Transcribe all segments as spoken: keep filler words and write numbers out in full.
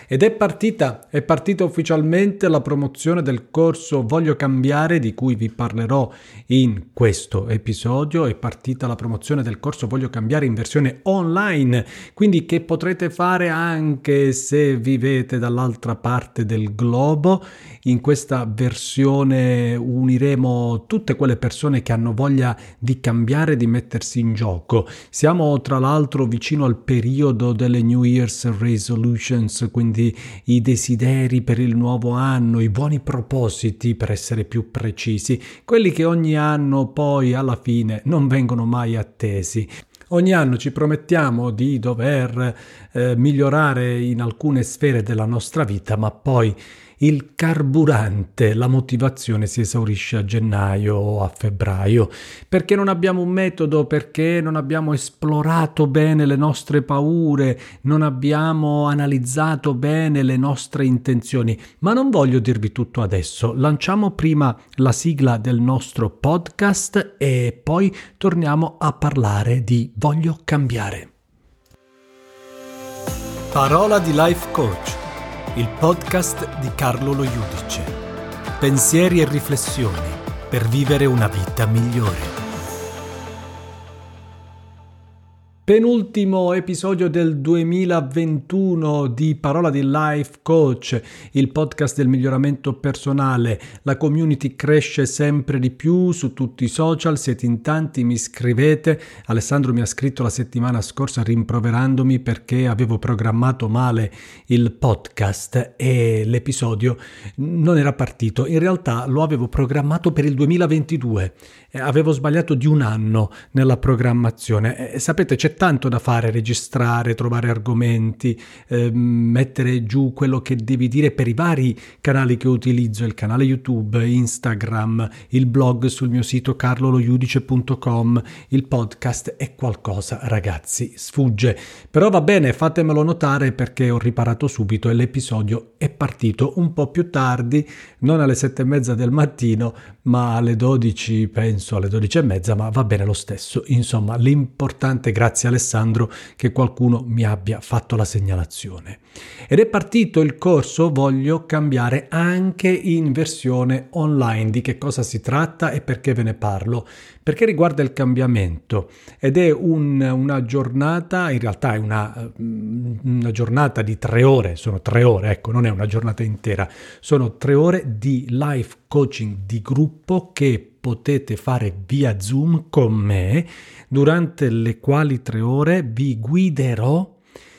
Ed è partita, è partita ufficialmente la promozione del corso Voglio Cambiare, di cui vi parlerò in questo episodio. È partita la promozione del corso Voglio Cambiare in versione online, quindi che potrete fare anche se vivete dall'altra parte del globo. In questa versione uniremo tutte quelle persone che hanno voglia di cambiare, di mettersi in gioco. Siamo tra l'altro vicino al periodo delle New Year's Resolutions, quindi i desideri per il nuovo anno, i buoni propositi per essere più precisi, quelli che ogni anno poi alla fine non vengono mai attesi. Ogni anno ci promettiamo di dover eh, migliorare in alcune sfere della nostra vita, ma poi il carburante, la motivazione si esaurisce a gennaio o a febbraio, perché non abbiamo un metodo, perché non abbiamo esplorato bene le nostre paure, non abbiamo analizzato bene le nostre intenzioni. Ma non voglio dirvi tutto adesso, lanciamo prima la sigla del nostro podcast e poi torniamo a parlare di Voglio Cambiare. Parola di Life Coach, il podcast di Carlo Lo Judice. Pensieri e riflessioni per vivere una vita migliore. Penultimo episodio del duemilaventuno di Parola di Life Coach, il podcast del miglioramento personale. La community cresce sempre di più su tutti i social, siete in tanti, mi scrivete. Alessandro mi ha scritto la settimana scorsa rimproverandomi perché avevo programmato male il podcast e l'episodio non era partito. In realtà lo avevo programmato per il duemilaventidue, avevo sbagliato di un anno nella programmazione. E sapete, c'è tanto da fare: registrare, trovare argomenti, eh, mettere giù quello che devi dire per i vari canali che utilizzo, il canale YouTube, Instagram, il blog sul mio sito carlo lo judice punto com, il podcast. È qualcosa, ragazzi, sfugge. Però va bene, fatemelo notare perché ho riparato subito e l'episodio è partito un po' più tardi, non alle sette e mezza del mattino, ma alle dodici, penso alle dodici e mezza, ma va bene lo stesso. Insomma, l'importante, grazie Alessandro, che qualcuno mi abbia fatto la segnalazione. Ed è partito il corso Voglio Cambiare anche in versione online. Di che cosa si tratta e perché ve ne parlo? Perché riguarda il cambiamento ed è un, una giornata, in realtà è una, una giornata di tre ore, sono tre ore, ecco, non è una giornata intera, sono tre ore di life coaching di gruppo che potete fare via Zoom con me, durante le quali tre ore vi guiderò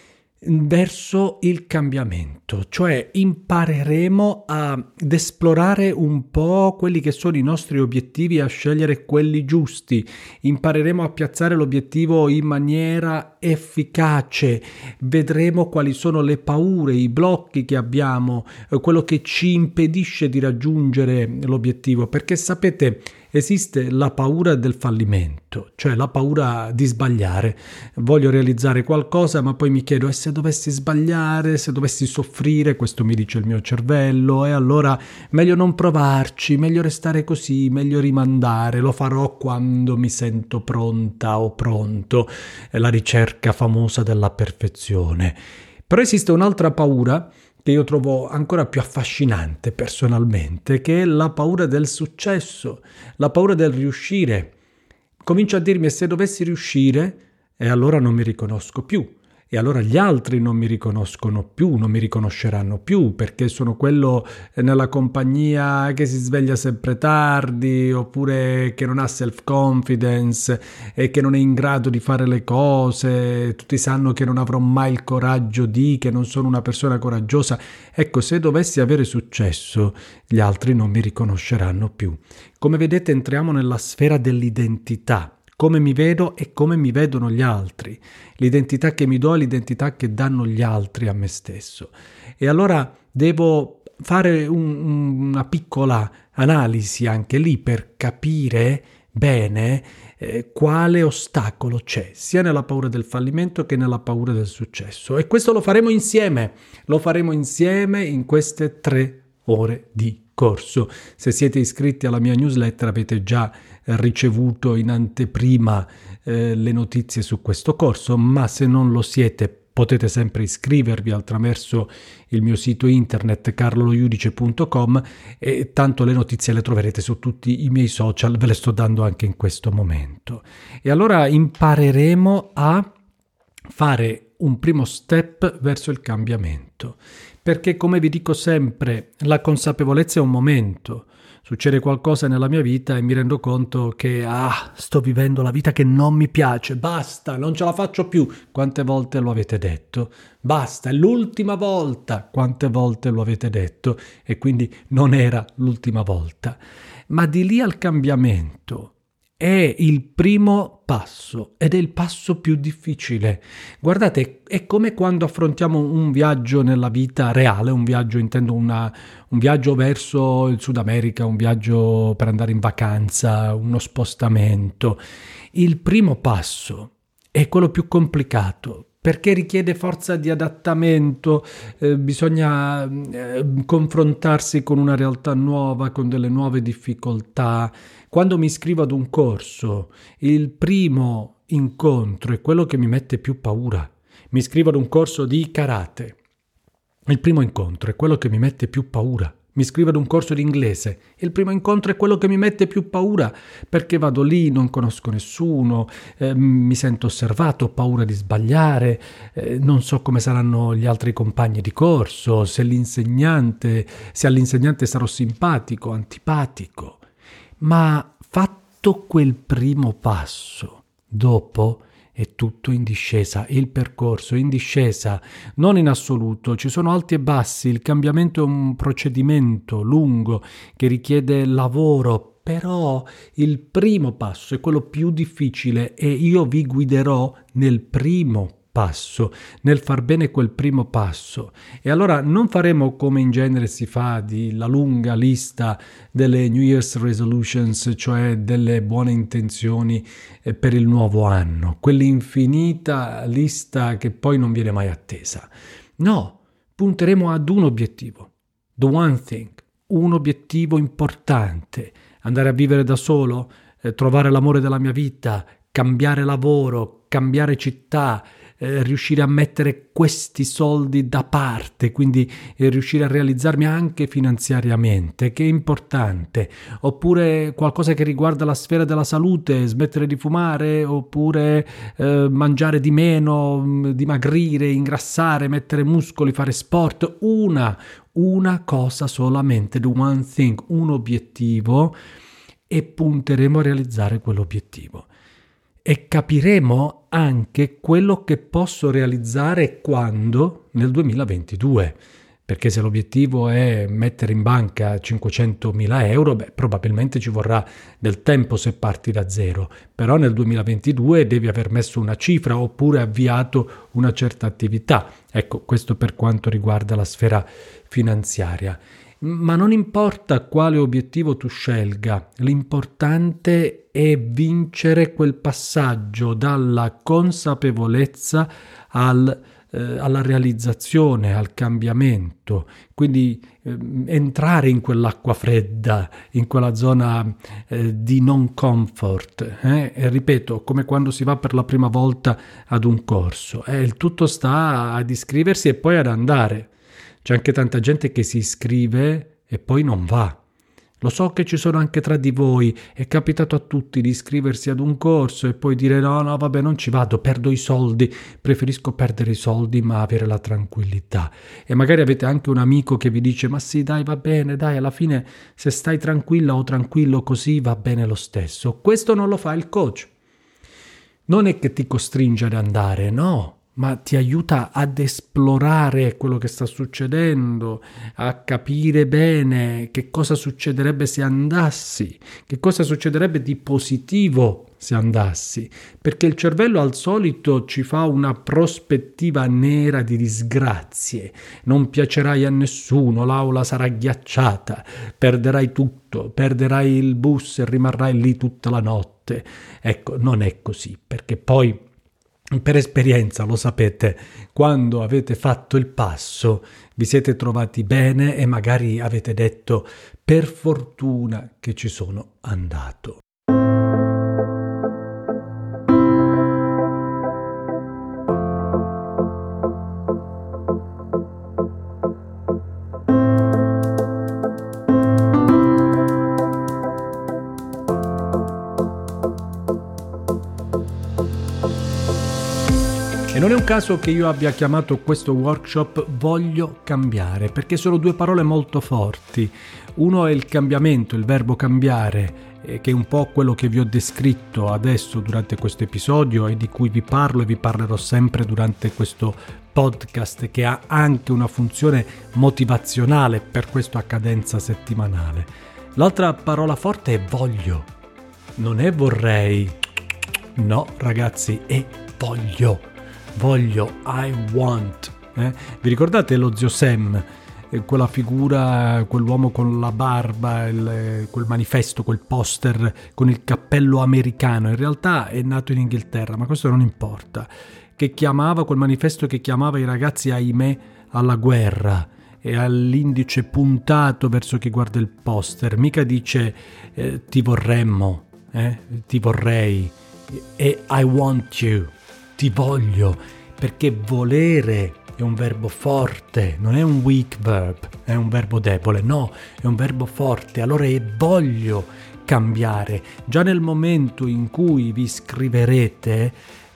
verso il cambiamento, cioè impareremo ad esplorare un po' quelli che sono i nostri obiettivi e a scegliere quelli giusti, impareremo a piazzare l'obiettivo in maniera efficace, vedremo quali sono le paure, i blocchi che abbiamo, quello che ci impedisce di raggiungere l'obiettivo, perché sapete, esiste la paura del fallimento, cioè la paura di sbagliare. Voglio realizzare qualcosa, ma poi mi chiedo: e se dovessi sbagliare, se dovessi soffrire? Questo mi dice il mio cervello, e allora meglio non provarci, meglio restare così, meglio rimandare, lo farò quando mi sento pronta o pronto. È la ricerca famosa della perfezione. Però esiste un'altra paura che io trovo ancora più affascinante personalmente, che è la paura del successo, la paura del riuscire. Comincio a dirmi: e se dovessi riuscire, e allora non mi riconosco più, e allora gli altri non mi riconoscono più, non mi riconosceranno più, perché sono quello nella compagnia che si sveglia sempre tardi, oppure che non ha self-confidence e che non è in grado di fare le cose. Tutti sanno che non avrò mai il coraggio di, che non sono una persona coraggiosa. Ecco, se dovessi avere successo, gli altri non mi riconosceranno più. Come vedete, entriamo nella sfera dell'identità. Come mi vedo e come mi vedono gli altri. L'identità che mi do è l'identità che danno gli altri a me stesso. E allora devo fare un, una piccola analisi anche lì per capire bene eh, quale ostacolo c'è, sia nella paura del fallimento che nella paura del successo. E questo lo faremo insieme, lo faremo insieme in queste tre ore di corso. Se siete iscritti alla mia newsletter avete già ricevuto in anteprima eh, le notizie su questo corso, ma se non lo siete potete sempre iscrivervi attraverso il mio sito internet carlo lo judice punto com e tanto le notizie le troverete su tutti i miei social, ve le sto dando anche in questo momento. E allora impareremo a fare un primo step verso il cambiamento, perché come vi dico sempre, la consapevolezza è un momento. Succede qualcosa nella mia vita e mi rendo conto che ah, sto vivendo la vita che non mi piace, basta, non ce la faccio più. Quante volte lo avete detto? Basta, è l'ultima volta. Quante volte lo avete detto? E quindi non era l'ultima volta. Ma di lì al cambiamento è il primo passo ed è il passo più difficile. Guardate, è come quando affrontiamo un viaggio nella vita reale, un viaggio, intendo una, un viaggio verso il Sud America, un viaggio per andare in vacanza, uno spostamento. Il primo passo è quello più complicato, perché richiede forza di adattamento, eh, bisogna eh, confrontarsi con una realtà nuova, con delle nuove difficoltà. Quando mi iscrivo ad un corso, il primo incontro è quello che mi mette più paura. Mi iscrivo ad un corso di karate. Il primo incontro è quello che mi mette più paura. Mi iscrivo ad un corso di inglese. Il primo incontro è quello che mi mette più paura, perché vado lì, non conosco nessuno, eh, mi sento osservato, ho paura di sbagliare, eh, non so come saranno gli altri compagni di corso, se l'insegnante, se all'insegnante sarò simpatico, antipatico. Ma fatto quel primo passo, dopo è tutto in discesa, il percorso è in discesa, non in assoluto, ci sono alti e bassi, il cambiamento è un procedimento lungo che richiede lavoro, però il primo passo è quello più difficile e io vi guiderò nel primo passo, nel far bene quel primo passo. E allora non faremo come in genere si fa di la lunga lista delle New Year's Resolutions, cioè delle buone intenzioni eh, per il nuovo anno, quell'infinita lista che poi non viene mai attesa. No, punteremo ad un obiettivo, the one thing, un obiettivo importante, andare a vivere da solo, eh, trovare l'amore della mia vita, cambiare lavoro, cambiare città, Eh, riuscire a mettere questi soldi da parte, quindi eh, riuscire a realizzarmi anche finanziariamente, che è importante, oppure qualcosa che riguarda la sfera della salute, smettere di fumare, oppure eh, mangiare di meno, dimagrire, ingrassare, mettere muscoli, fare sport, una, una cosa solamente, the one thing, un obiettivo, e punteremo a realizzare quell'obiettivo. E capiremo anche quello che posso realizzare quando nel duemilaventidue, perché se l'obiettivo è mettere in banca cinquecentomila euro, beh, probabilmente ci vorrà del tempo se parti da zero, però nel duemilaventidue devi aver messo una cifra oppure avviato una certa attività. Ecco, questo per quanto riguarda la sfera finanziaria. Ma non importa quale obiettivo tu scelga, l'importante è vincere quel passaggio dalla consapevolezza al, eh, alla realizzazione, al cambiamento, quindi eh, entrare in quell'acqua fredda, in quella zona eh, di non comfort. Eh? E ripeto, come quando si va per la prima volta ad un corso, eh, il tutto sta ad iscriversi e poi ad andare. C'è anche tanta gente che si iscrive e poi non va. Lo so che ci sono anche tra di voi, è capitato a tutti di iscriversi ad un corso e poi dire no, no, vabbè, non ci vado, perdo i soldi, preferisco perdere i soldi ma avere la tranquillità. E magari avete anche un amico che vi dice ma sì, dai, va bene, dai, alla fine se stai tranquilla o tranquillo così va bene lo stesso. Questo non lo fa il coach. Non è che ti costringe ad andare, no. Ma ti aiuta ad esplorare quello che sta succedendo, a capire bene che cosa succederebbe se andassi, che cosa succederebbe di positivo se andassi, perché il cervello al solito ci fa una prospettiva nera di disgrazie, non piacerai a nessuno, l'aula sarà ghiacciata, perderai tutto, perderai il bus e rimarrai lì tutta la notte. Ecco, non è così, perché poi per esperienza lo sapete, quando avete fatto il passo vi siete trovati bene e magari avete detto per fortuna che ci sono andato. Non è un caso che io abbia chiamato questo workshop Voglio cambiare, perché sono due parole molto forti. Uno è il cambiamento, il verbo cambiare, eh, che è un po' quello che vi ho descritto adesso durante questo episodio e di cui vi parlo e vi parlerò sempre durante questo podcast, che ha anche una funzione motivazionale, per questo a cadenza settimanale. L'altra parola forte è voglio. Non è vorrei. No, ragazzi, è voglio. Voglio, I want. Eh? Vi ricordate lo zio Sam? Eh, quella figura, quell'uomo con la barba, il, quel manifesto, quel poster con il cappello americano. In realtà è nato in Inghilterra, ma questo non importa. Che chiamava, quel manifesto che chiamava i ragazzi, ahimè, alla guerra. E all'indice puntato verso chi guarda il poster. Mica dice eh, ti vorremmo, eh? ti vorrei. E I want you. Ti voglio, perché volere è un verbo forte, non è un weak verb, è un verbo debole, no, è un verbo forte. Allora è voglio cambiare. Già nel momento in cui vi scriverete,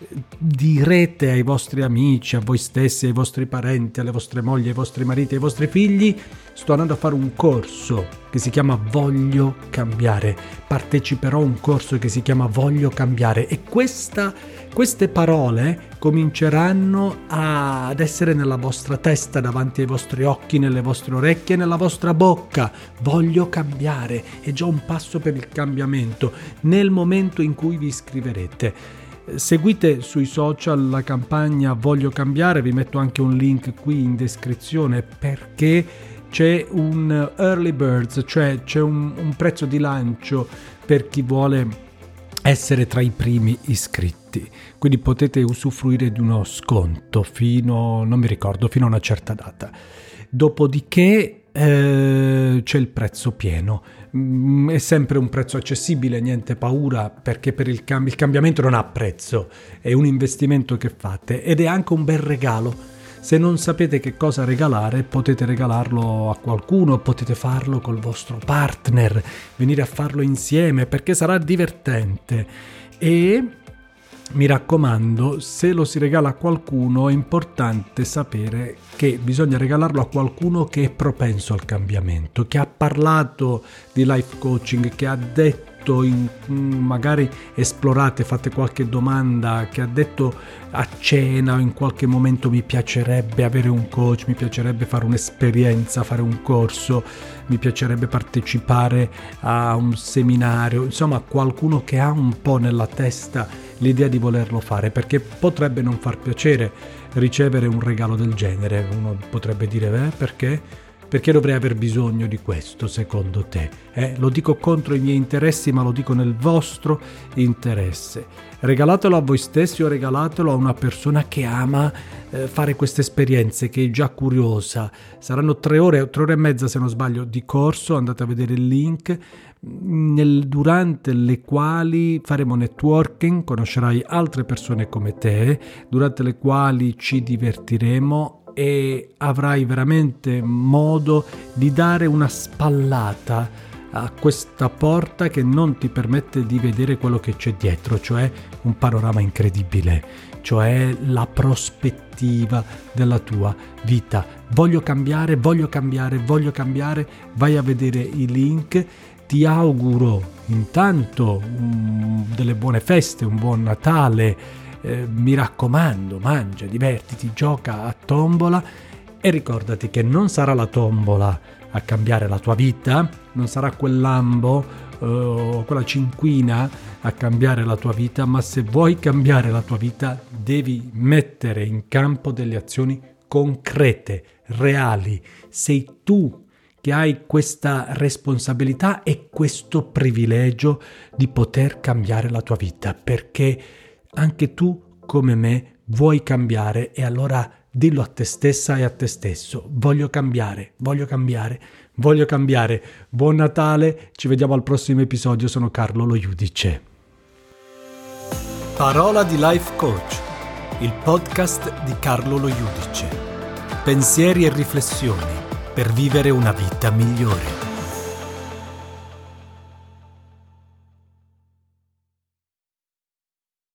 direte ai vostri amici, a voi stessi, ai vostri parenti, alle vostre mogli, ai vostri mariti, ai vostri figli: sto andando a fare un corso che si chiama Voglio cambiare, parteciperò a un corso che si chiama Voglio cambiare, e questa, queste parole cominceranno a, ad essere nella vostra testa, davanti ai vostri occhi, nelle vostre orecchie, nella vostra bocca. Voglio cambiare, è già un passo per il cambiamento nel momento in cui vi iscriverete. Seguite sui social la campagna Voglio cambiare, vi metto anche un link qui in descrizione, perché c'è un early birds, cioè c'è un, un prezzo di lancio per chi vuole essere tra i primi iscritti, quindi potete usufruire di uno sconto fino, non mi ricordo, fino a una certa data. Dopodiché eh, c'è il prezzo pieno. Mm, è sempre un prezzo accessibile, niente paura, perché per il, cam- il cambiamento non ha prezzo, è un investimento che fate ed è anche un bel regalo. Se non sapete che cosa regalare, potete regalarlo a qualcuno, potete farlo col vostro partner, venire a farlo insieme, perché sarà divertente. E mi raccomando, se lo si regala a qualcuno, è importante sapere che bisogna regalarlo a qualcuno che è propenso al cambiamento, che ha parlato di life coaching, che ha detto, in, magari esplorate, fate qualche domanda, che ha detto a cena o in qualche momento: mi piacerebbe avere un coach, mi piacerebbe fare un'esperienza, fare un corso, mi piacerebbe partecipare a un seminario. Insomma, qualcuno che ha un po' nella testa l'idea di volerlo fare, perché potrebbe non far piacere ricevere un regalo del genere. Uno potrebbe dire: eh, perché? Perché dovrei aver bisogno di questo, secondo te? Eh? Lo dico contro i miei interessi, ma lo dico nel vostro interesse. Regalatelo a voi stessi o regalatelo a una persona che ama eh, fare queste esperienze, che è già curiosa. Saranno tre ore, tre ore e mezza se non sbaglio, di corso, andate a vedere il link, nel, durante le quali faremo networking, conoscerai altre persone come te, durante le quali ci divertiremo e avrai veramente modo di dare una spallata a questa porta che non ti permette di vedere quello che c'è dietro, cioè un panorama incredibile, cioè la prospettiva della tua vita. Voglio cambiare, voglio cambiare, voglio cambiare. Vai a vedere i link. Ti auguro intanto um, delle buone feste, un buon Natale. Eh, mi raccomando, mangia, divertiti, gioca a tombola e ricordati che non sarà la tombola a cambiare la tua vita, non sarà quel lambo o eh, quella cinquina a cambiare la tua vita, ma se vuoi cambiare la tua vita devi mettere in campo delle azioni concrete, reali. Sei tu che hai questa responsabilità e questo privilegio di poter cambiare la tua vita, perché anche tu, come me, vuoi cambiare, e allora dillo a te stessa e a te stesso: voglio cambiare, voglio cambiare, voglio cambiare. Buon Natale, ci vediamo al prossimo episodio, sono Carlo Lo Judice. Parola di Life Coach, il podcast di Carlo Lo Judice. Pensieri e riflessioni per vivere una vita migliore.